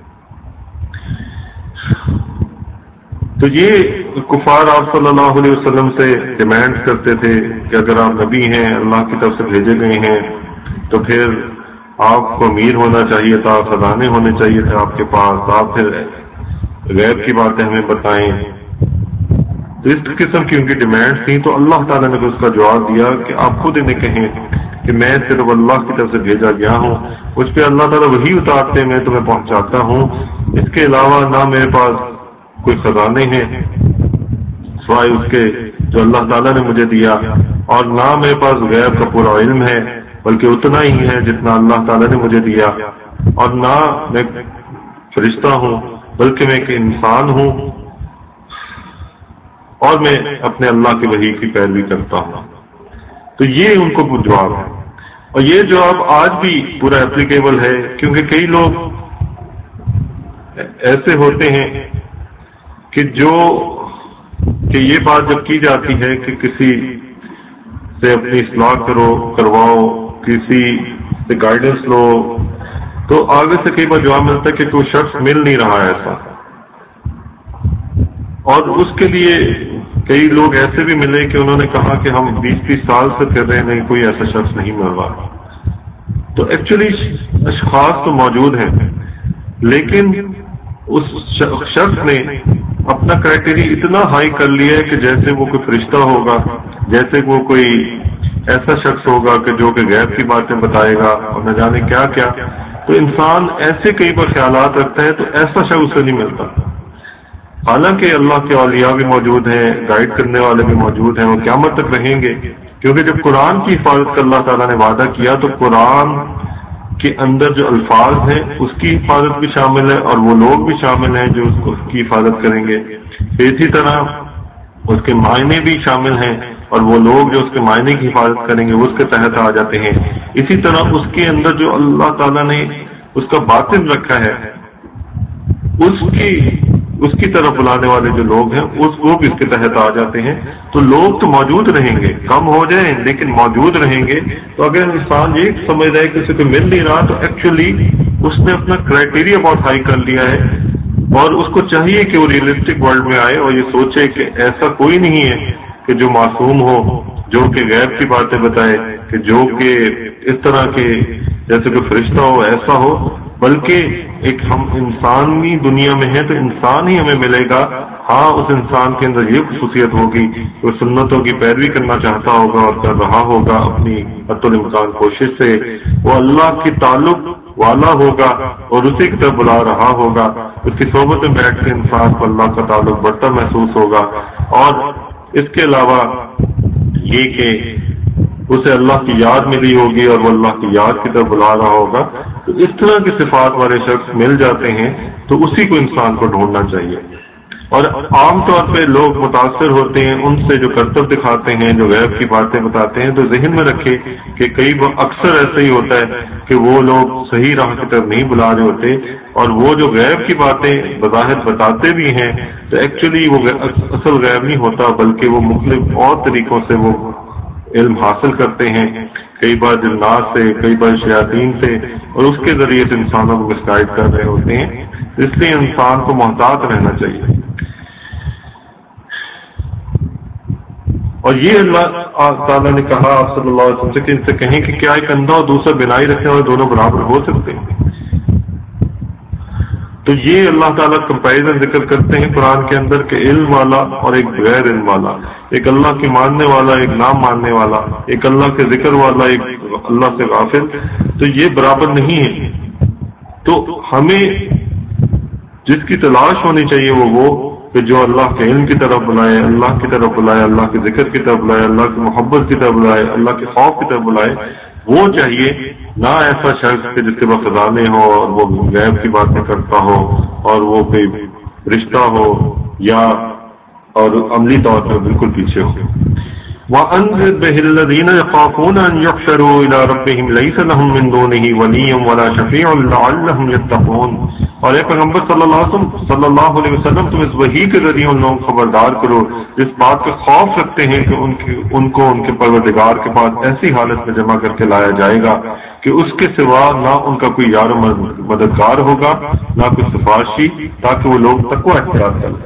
تو یہ کفار آپ صلی اللہ علیہ وسلم سے ڈیمانڈ کرتے تھے کہ اگر آپ نبی ہیں، اللہ کی طرف سے بھیجے گئے ہیں، تو پھر آپ کو امیر ہونا چاہیے تھا، خزانے ہونے چاہیے تھے آپ کے پاس، آپ پھر غیب کی باتیں ہمیں بتائیں۔ تو اس قسم کی ان کی ڈیمانڈ تھیں، تو اللہ تعالیٰ نے اس کا جواب دیا کہ آپ خود انہیں کہیں کہ میں صرف اللہ کی طرف سے بھیجا گیا ہوں، اس پہ اللہ تعالیٰ وہی اتارتے میں تمہیں پہنچاتا ہوں، اس کے علاوہ نہ میرے پاس کوئی خزانے ہیں سوائے اس کے جو اللہ تعالیٰ نے مجھے دیا، اور نہ میرے پاس غیب کا پورا علم ہے بلکہ اتنا ہی ہے جتنا اللہ تعالیٰ نے مجھے دیا، اور نہ میں فرشتہ ہوں بلکہ میں ایک انسان ہوں، اور میں اپنے اللہ کی وحی کی پیروی کرتا ہوں۔ تو یہ ان کو جواب ہے، اور یہ جواب آج بھی پورا اپلیکیبل ہے، کیونکہ کئی لوگ ایسے ہوتے ہیں کہ جو کہ یہ بات جب کی جاتی ہے کہ کسی سے اپنی اصلاح کرو کرواؤ، کسی سے گائیڈنس لو، تو آگے سے کئی بار جواب ملتا ہے کہ کوئی شخص مل نہیں رہا ہے ایسا، اور اس کے لیے کئی لوگ ایسے بھی ملے کہ انہوں نے کہا کہ ہم بیس تیس سال سے پھر رہے نہیں، کوئی ایسا شخص نہیں مل رہا۔ تو ایکچولی اشخاص تو موجود ہیں، لیکن اس شخص نے اپنا کرائٹیریا اتنا ہائی کر لیا ہے کہ جیسے وہ کوئی فرشتہ ہوگا، جیسے وہ کوئی ایسا شخص ہوگا کہ جو کہ غیب کی باتیں بتائے گا اور نہ جانے کیا کیا۔ تو انسان ایسے کئی بار خیالات رکھتا ہے، تو ایسا شخص اسے نہیں ملتا۔ حالانکہ اللہ کے اولیاء بھی موجود ہیں، گائیڈ کرنے والے بھی موجود ہیں، وہ قیامت تک رہیں گے، کیونکہ جب قرآن کی حفاظت کا اللہ تعالیٰ نے وعدہ کیا تو قرآن کے اندر جو الفاظ ہیں اس کی حفاظت بھی شامل ہے اور وہ لوگ بھی شامل ہیں جو اس کو اس کی حفاظت کریں گے. اسی طرح اس کے معنی بھی شامل ہیں اور وہ لوگ جو اس کے معنی کی حفاظت کریں گے وہ اس کے تحت آ جاتے ہیں. اسی طرح اس کے اندر جو اللہ تعالیٰ نے اس کا باطن رکھا ہے اس کی اس کی طرف بلانے والے جو لوگ ہیں اس وہ بھی اس کے تحت آ جاتے ہیں. تو لوگ تو موجود رہیں گے, کم ہو جائیں لیکن موجود رہیں گے. تو اگر انسان یہ سمجھ رہا ہے کہ اسے کوئی مل نہیں رہا تو ایکچولی اس نے اپنا کرائٹیریا بہت ہائی کر لیا ہے اور اس کو چاہیے کہ وہ ریئلسٹک ورلڈ میں آئے اور یہ سوچے کہ ایسا کوئی نہیں ہے کہ جو معصوم ہو, جو کہ غیب کی باتیں بتائے, کہ جو کہ اس طرح کے جیسے کوئی فرشتہ ہو ایسا ہو, بلکہ ایک ہم انسانی دنیا میں ہیں تو انسان ہی ہمیں ملے گا. ہاں اس انسان کے اندر یہ خصوصیت ہوگی کہ وہ سنتوں کی پیروی کرنا چاہتا ہوگا اور کر رہا ہوگا اپنی حد الامکان کوشش سے, وہ اللہ کی تعلق والا ہوگا اور اسی کی طرف بلا رہا ہوگا. اس کی صحبت میں بیٹھ کے انسان کو اللہ کا تعلق بڑھتا محسوس ہوگا. اور اس کے علاوہ یہ کہ اسے اللہ کی یاد ملی ہوگی اور وہ اللہ کی یاد کی طرف بلا رہا ہوگا. تو اس طرح کی صفات والے شخص مل جاتے ہیں تو اسی کو انسان کو ڈھونڈنا چاہیے. اور عام طور پہ لوگ متاثر ہوتے ہیں ان سے جو کرتب دکھاتے ہیں, جو غیب کی باتیں بتاتے ہیں. تو ذہن میں رکھے کہ کئی اکثر ایسا ہی ہوتا ہے کہ وہ لوگ صحیح راہ کی طرف نہیں بلا رہے ہوتے اور وہ جو غیب کی باتیں بظاہر بتاتے بھی ہیں تو ایکچولی وہ اصل غیب نہیں ہوتا بلکہ وہ مختلف اور طریقوں سے وہ علم حاصل کرتے ہیں, کئی بار جنات سے, کئی بار شیاطین سے, اور اس کے ذریعے سے انسانوں کو مسگائیڈ کر رہے ہوتے ہیں. اس لیے انسان کو محتاط رہنا چاہیے. اور یہ اللہ تعالیٰ نے کہا آپ صلی اللہ علیہ وسلم سے کہ ان سے کہیں کہ کیا ایک اندھا اور دوسرا بینائی رکھنے والے دونوں برابر ہو سکتے ہیں. تو یہ اللہ تعالیٰ کمپیریزن ذکر کرتے ہیں قرآن کے اندر کہ علم والا اور ایک غیر علم والا, ایک اللہ کی ماننے والا ایک نام ماننے والا, ایک اللہ کے ذکر والا ایک اللہ سے غافل, تو یہ برابر نہیں ہے. تو ہمیں جس کی تلاش ہونی چاہیے وہ وہ کہ جو اللہ کے علم کی طرف بلائے, اللہ کی طرف بلائے, اللہ کے ذکر کی طرف بلائے, اللہ کی محبت کی طرف بلائے, اللہ کے خوف کی طرف بلائے, وہ چاہیے. نہ ایسا شخص کہ جس کے پاس خزانے ہو اور وہ غیب کی باتیں کرتا ہو اور وہ کوئی رشتہ ہو یا اور عملی طور پر بالکل پیچھے ہو. وَأَنذِرْ بِهِ الَّذِينَ يَخَافُونَ أَن يُحْشَرُوا إِلَىٰ رَبِّهِمْ لَيْسَ لَهُم مِّن دُونِهِ وَلِيٌّ وَلَا شَفِيعٌ لَعَلَّهُمْ يَتَّقُونَ. اور اے پیغمبر صلی اللہ علیہ وسلم صلی اللہ علیہ وسلم تم اس وحی کے ذریعے ان لوگوں کو خبردار کرو جس بات کا خوف رکھتے ہیں کہ ان کی ان کو ان کے پروردگار کے پاس ایسی حالت میں جمع کر کے لایا جائے گا کہ اس کے سوا نہ ان کا کوئی یار مددگار ہوگا نہ کوئی سفارشی, تاکہ وہ لوگ تقوی اختیار کریں.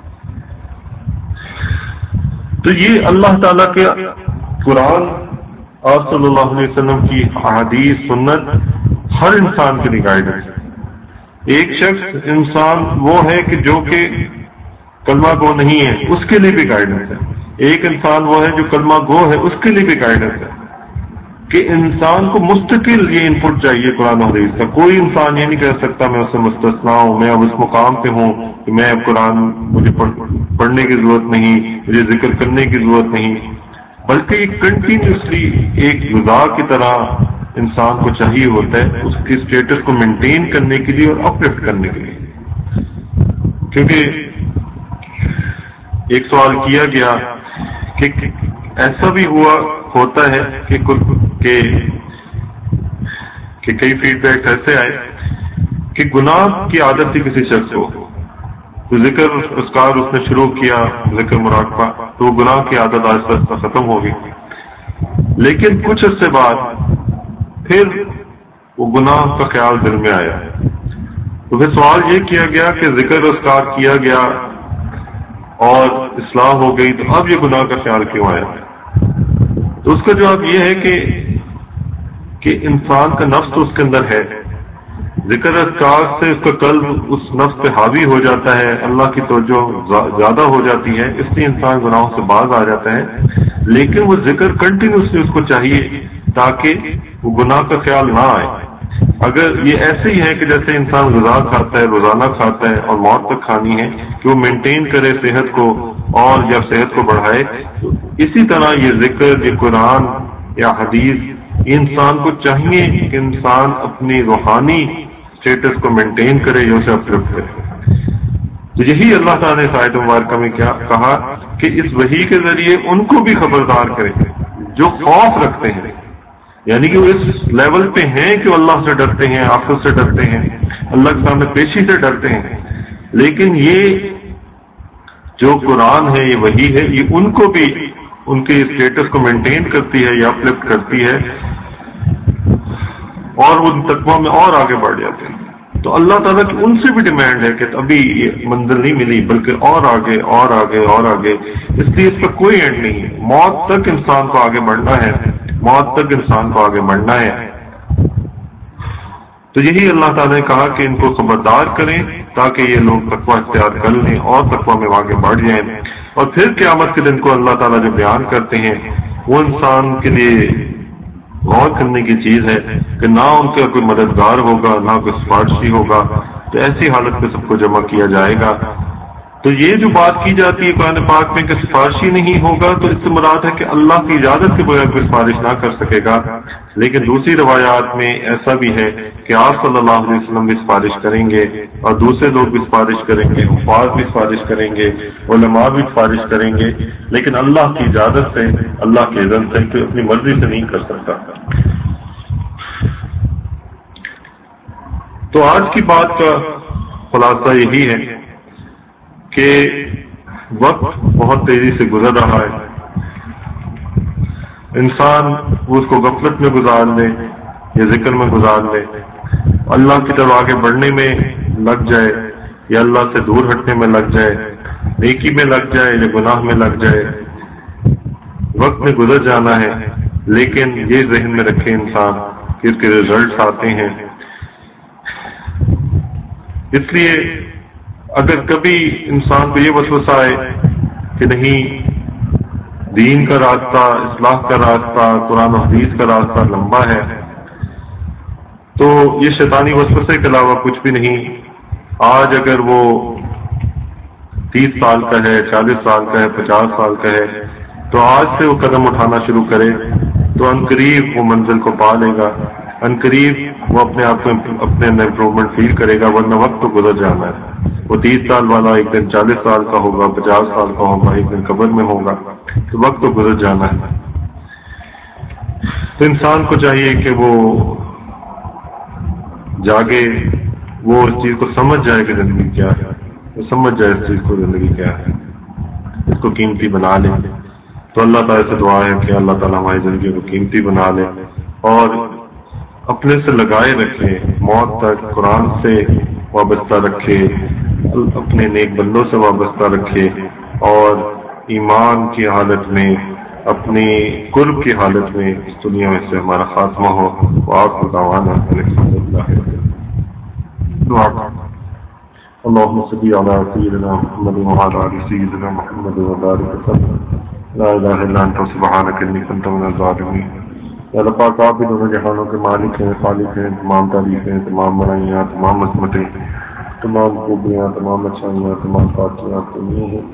تو یہ اللہ تعالیٰ کے قرآن اور صلی اللہ علیہ وسلم کی احادیث سنت ہر انسان کے لیے گائیڈنس ہے. ایک شخص انسان وہ ہے کہ جو کہ کلمہ گو نہیں ہے, اس کے لیے بھی گائیڈنس ہے. ایک انسان وہ ہے جو کلمہ گو ہے, اس کے لیے بھی گائیڈنس ہے کہ انسان کو مستقل یہ انپٹ چاہیے قرآن و حدیث کا. کوئی انسان یہ نہیں کہہ سکتا میں اس سے مستثنا ہوں, میں اب اس مقام پہ ہوں کہ میں اب قرآن مجھے پڑھنے کی ضرورت نہیں, مجھے ذکر کرنے کی ضرورت نہیں, بلکہ یہ کنٹینیوسلی ایک غذا کی طرح انسان کو چاہیے ہوتا ہے اس کی اسٹیٹس کو مینٹین کرنے کے لیے اور اپلفٹ کرنے کے لیے. کیونکہ ایک سوال کیا گیا کہ ایسا بھی ہوا ہوتا ہے کہ کہ کہ کئی فیڈ بیک ایسے آئے کہ گناہ کی عادت تھی کسی شخص کو, تو ذکر اسکار اس نے شروع کیا, ذکر مراقبہ, تو وہ گناہ کی عادت آہستہ آہستہ ختم ہو گئی. لیکن کچھ عرصے بعد پھر وہ گناہ کا خیال دل میں آیا, تو پھر سوال یہ کیا گیا کہ ذکر اسکار کیا گیا اور اصلاح ہو گئی, تو اب یہ گناہ کا خیال کیوں آیا؟ تو اس کا جواب یہ ہے کہ کہ انسان کا نفس تو اس کے اندر ہے, ذکر اذکار سے اس کا قلب اس نفس پہ حاوی ہو جاتا ہے, اللہ کی توجہ زیادہ ہو جاتی ہے, اس لیے انسان گناہوں سے باز آ جاتا ہے. لیکن وہ ذکر کنٹینیوسلی اس کو چاہیے تاکہ وہ گناہ کا خیال نہ آئے. اگر یہ ایسے ہی ہے کہ جیسے انسان غذا کھاتا ہے, روزانہ کھاتا ہے اور موت تک کھانی ہے, کہ وہ مینٹین کرے صحت کو اور جب صحت کو بڑھائے, تو اسی طرح یہ ذکر, یہ قرآن یا حدیث انسان کو چاہیے کہ انسان اپنی روحانی اسٹیٹس کو مینٹین کرے یا اسے اپلفٹ کرے. تو یہی اللہ تعالیٰ نے آیت مبارکہ میں کیا کہا کہ اس وحی کے ذریعے ان کو بھی خبردار کرے جو خوف رکھتے ہیں، یعنی کہ وہ اس لیول پہ ہیں کہ وہ اللہ سے ڈرتے ہیں، آخرت سے ڈرتے ہیں، اللہ کے سامنے پیشی سے ڈرتے ہیں، لیکن یہ جو قرآن ہے، یہ وحی ہے، یہ ان کو بھی ان کے اسٹیٹس کو مینٹین کرتی ہے یا اپلفٹ کرتی ہے اور ان تقویٰ میں اور آگے بڑھ جاتے ہیں. تو اللہ تعالیٰ کی ان سے بھی ڈیمانڈ ہے کہ ابھی یہ منزل نہیں ملی بلکہ اور آگے اور آگے اور آگے. اس لیے اس کا کوئی اینڈ نہیں ہے، موت تک انسان کو آگے بڑھنا ہے، موت تک انسان کو آگے بڑھنا ہے. تو یہی اللہ تعالیٰ نے کہا کہ ان کو خبردار کریں تاکہ یہ لوگ تقویٰ اختیار کر لیں اور تقویٰ میں آگے بڑھ جائیں. اور پھر قیامت کے دن کو اللہ تعالیٰ جو بیان کرتے ہیں وہ انسان کے لیے غور کرنے کی چیز ہے کہ نہ ان کا کوئی مددگار ہوگا، نہ کوئی سفارشی ہوگا. تو ایسی حالت میں سب کو جمع کیا جائے گا. تو یہ جو بات کی جاتی ہے قرآن پاک میں کہ سفارشی نہیں ہوگا، تو اس سے مراد ہے کہ اللہ کی اجازت کے بغیر کوئی سفارش نہ کر سکے گا. لیکن دوسری روایات میں ایسا بھی ہے کہ آپ صلی اللہ علیہ وسلم بھی سفارش کریں گے اور دوسرے لوگ بھی سفارش کریں گے، حفاظ بھی سفارش کریں گے، علماء بھی سفارش کریں گے، لیکن اللہ کی اجازت سے، اللہ کے اذن سے، کوئی اپنی مرضی سے نہیں کر سکتا. تو آج کی بات کا خلاصہ یہی ہے کہ وقت بہت تیزی سے گزر رہا ہے. انسان اس کو غفلت میں گزار لے یا ذکر میں گزار لے، اللہ کی طرف آگے بڑھنے میں لگ جائے یا اللہ سے دور ہٹنے میں لگ جائے، نیکی میں لگ جائے یا گناہ میں لگ جائے. وقت میں گزر جانا ہے، لیکن یہ ذہن میں رکھے انسان کہ اس کے ریزلٹس آتے ہیں. اس لیے اگر کبھی انسان کو یہ وسوسہ آئے کہ نہیں، دین کا راستہ، اصلاح کا راستہ، قرآن و حدیث کا راستہ لمبا ہے، تو یہ شیطانی وسوسے کے علاوہ کچھ بھی نہیں. آج اگر وہ تیس سال کا ہے، چالیس سال کا ہے، پچاس سال کا ہے، تو آج سے وہ قدم اٹھانا شروع کرے تو عنقریب وہ منزل کو پا لے گا. عنقریب وہ اپنے آپ کو اپنے اندر امپروومنٹ فیل کرے گا، ورنہ وقت تو گزر جانا ہے. وہ تیس سال والا ایک دن چالیس سال کا ہوگا، پچاس سال کا ہوگا، ایک دن قبر میں ہوگا. تو وقت تو گزر جانا ہے. تو انسان کو چاہیے کہ وہ جاگے، وہ اس چیز کو سمجھ جائے کہ زندگی کیا ہے، وہ سمجھ جائے اس چیز کو زندگی کیا ہے، اس کو قیمتی بنا لے. تو اللہ تعالیٰ سے دعا ہے کہ اللہ تعالیٰ ہماری زندگی کو قیمتی بنا لے اور اپنے سے لگائے رکھے، موت تک قرآن سے وابستہ رکھے، اپنے نیک بندوں سے وابستہ رکھے اور ایمان کی حالت میں، اپنی قرب کی حالت میں اس دنیا میں سے ہمارا خاتمہ ہو. وآخر دعوانا الحمدللہ. اللهم صل على سيدنا محمد وعلى آل سيدنا محمد وبارك وسلم. لا الہ الا انت سبحانک انی کنت من الظالمین. یا اللہ پاک، آپ ہی دونوں جہانوں کے مالک ہیں، خالق ہیں. تمام تعریفیں، تمام بڑائیاں، تمام عظمتیں، تمام خوبیاں، تمام اچھائیاں، تمام پاکیاں تمہیں ہیں.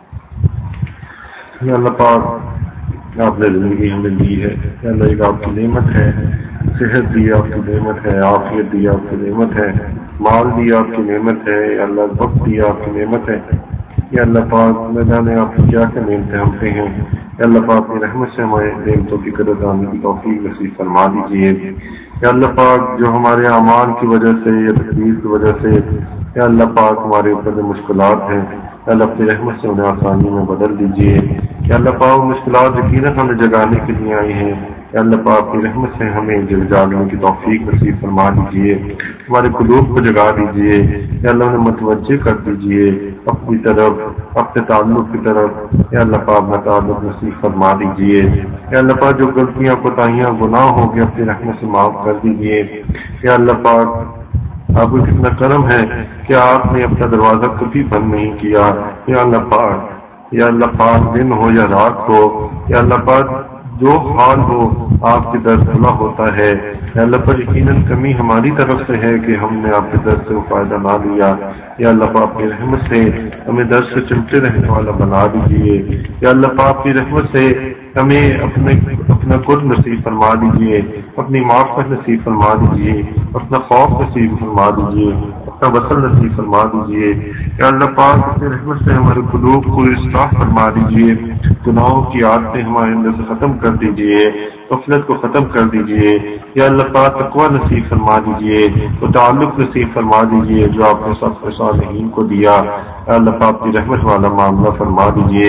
یا اللہ پاک، آپ نے زندگی ہمیں دی ہے، یا اللہ ایک آپ کی نعمت ہے. صحت دی آپ کی نعمت ہے، عافیت دی آپ کی نعمت ہے، مال دی آپ کی نعمت ہے، یا اللہ وقت دی آپ کی نعمت ہے. یا اللہ پاک، نہ جانے آپ کی کیا کیا نعمتیں ہم پہ ہیں. یا اللہ پاک اپنی رحمت سے ہمارے نعمتوں کی قدر دانی کی توفیق نصیب فرما دیجیے. یا اللہ پاک، جو ہمارے اعمال کی وجہ سے یا تقدیر کی وجہ سے یا اللہ پاک ہمارے اوپر جو مشکلات ہیں، یا اللہ اپنی رحمت سے انہیں آسانی میں بدل دیجیے. یا اللہ پاک، مشکلات یقیناً ہمیں جگانے کے لیے آئی ہیں. یا اللہ پاک اپنی رحمت سے ہمیں جل جاگنے کی توفیق نصیب فرما دیجیے. ہمارے قلوب کو جگا دیجیے. یا اللہ انہیں متوجہ کر دیجیے اپنی طرف، اپنے تعلق کی طرف. یا اللہ پاک اپنا تعلق نصیب فرما دیجیے. یا اللہ پاک، جو غلطیاں، کوتاہیاں، گناہ ہو گئے اپنی رحمت سے معاف کر دیجیے. یا اللہ پاک، آپ کو کتنا کرم ہے کہ آپ نے اپنا دروازہ کبھی بند نہیں کیا. یا اللہ پاک، یا اللہ پاک، دن ہو یا رات ہو، یا اللہ پاک جو حال ہو آپ کے در کھلا ہوتا ہے. یا اللہ پر یقیناً کمی ہماری طرف سے ہے کہ ہم نے آپ کے در سے وہ فائدہ نہ لیا. یا اللہ پاک اپنی رحمت سے ہمیں در سے چلتے رہنے والا بنا دیجیے. یا اللہ پاک اپنی رحمت سے ہمیں اپنے اپنا قرب نصیب فرما دیجیے، اپنی معافت نصیب فرما دیجیے، اپنا خوف نصیب فرما دیجیے، اپنا وصل نصیب فرما دیجیے۔ یا اللہ پاک اپنے رحمت سے ہمارے قلوب کو اصلاح فرما دیجیے، گناہوں کی عادتیں ہمارے اندر سے ختم کر دیجیے، غفلت کو ختم کر دیجیے۔ یا اللہ پاک تقویٰ نصیب فرما دیجیے، وہ تعلق نصیب فرما دیجیے جو آپ نے سب صالحین کو دیا۔ یا اللہ پاک اپنی رحمت والا معاملہ فرما دیجیے۔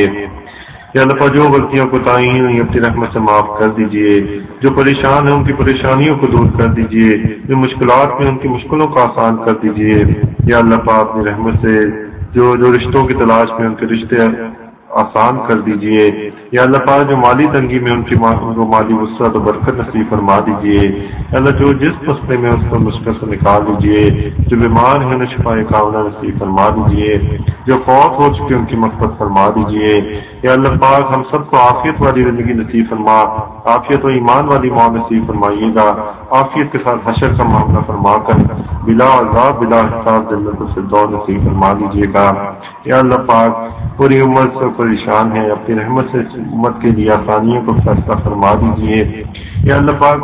یا اللہ پاک جو غلطیاں کوتاہی ہوئی اپنی رحمت سے معاف کر دیجیے، جو پریشان ہیں ان کی پریشانیوں کو دور کر دیجیے، جو مشکلات میں ان کی مشکلوں کو آسان کر دیجیے۔ یا اللہ پاک اپنی رحمت سے جو جو رشتوں کی تلاش میں ان کے رشتے آسان کر دیجیے۔ یا اللہ پاک جو مالی تنگی میں ان کی مالی وسعت و برکت نصیب فرما دیجیے۔ یا اللہ جو جس مسئلے میں اس کو مشکل سے نکال دیجیے، جو بیمار ہیں انہیں شفائے کاملہ نصیب فرما دیجیے، جو فوت ہو چکے ان کی مغفرت فرما دیجیے۔ یا اللہ پاک ہم سب کو عافیت والی زندگی نصیب فرما، عافیت و ایمان والی موت نصیب فرمائیے گا، عافیت کے ساتھ حشر کا معاملہ فرما کر بلا عذاب بلا حساب جنت الفردوس نصیب فرما دیجیے گا۔ یا اللہ پاک پوری امت سے پریشان ہے، اپنی رحمت سے امت کے لیے آسانیوں کو فیصلہ فرما دیجیے۔ یا اللہ پاک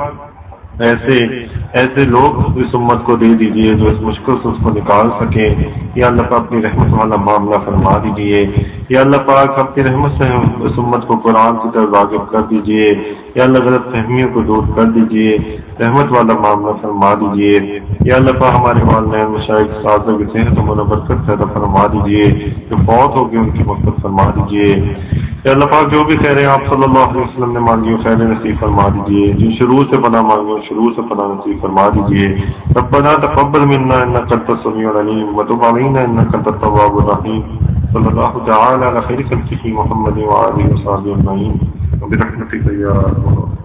ایسے ایسے لوگ اس امت کو دے دیجیے جو اس مشکل سے اس کو نکال سکیں۔ یا اللہ پاک اپنی رحمت والا معاملہ فرما دیجیے۔ یا اللہ پاک اپنی رحمت سے اس امت کو قرآن کی طرف راغب کر دیجیے۔ یا اللہ غلط فہمیوں کو دور کر دیجیے، رحمت والا معاملہ فرما دیجیے۔ یا اللہ پاک ہمارے والدین مشائخ اساتذہ کی صحت و برکت پیدا فرما دیجیے، جو فوت ہو گئے ان کی مغفرت فرما دیجیے۔ یا اللہ پاک جو بھی خیریں آپ صلی اللہ علیہ وسلم نے مانگی خیر نصیب فرما دیجیے، جن شروع سے پناہ مانگی شروع سے پناہ نصیب فرما دیجیے۔ ربنا تقبل منا انک انت السمیع العلیم وتب علینا انک انت التواب الرحیم۔ صلی اللہ تعالی علی خیر خلقہ محمد وآلہ وصحبہ اجمعین برحمتک یا ارحم الراحمین۔